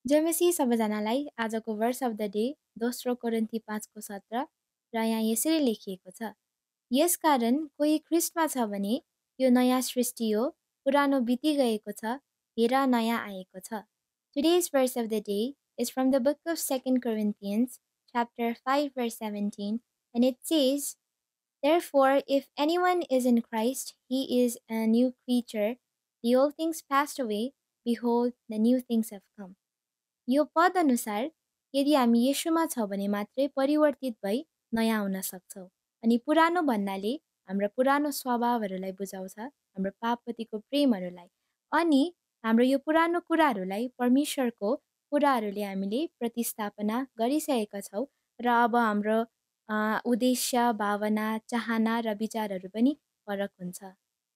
जयमसी सबैजनालाई आजको worse of the day दोस्रो कोरिन्थी 5:17 र यहाँ यसरी लेखिएको छ। यसकारण कोही ख्रिस्टमा छ भने यो नयाँ सृष्टि हो, पुरानो बितिगएको छ, हेर नयाँ आएको छ। Today's verse of the day is from the book of 2 Corinthians chapter 5 verse 17, and it says, "Therefore if anyone is in Christ, he is a new creature. The old things passed away, behold, the new things have come." यो पद अनुसार यदि हामी येशूमा छ भने मात्रै परिवर्तित भई नयाँ हुन सक्छौँ। अनि पुरानो भन्नाले हाम्रो पुरानो स्वभावहरूलाई बुझाउँछ, हाम्रो पापपतिको प्रेमहरूलाई। अनि हाम्रो यो पुरानो कुराहरूलाई परमेश्वरको कुराहरूले हामीले प्रतिस्थापना गरिसकेका छौँ र अब हाम्रो उद्देश्य, भावना, चाहना र विचारहरू पनि फरक हुन्छ।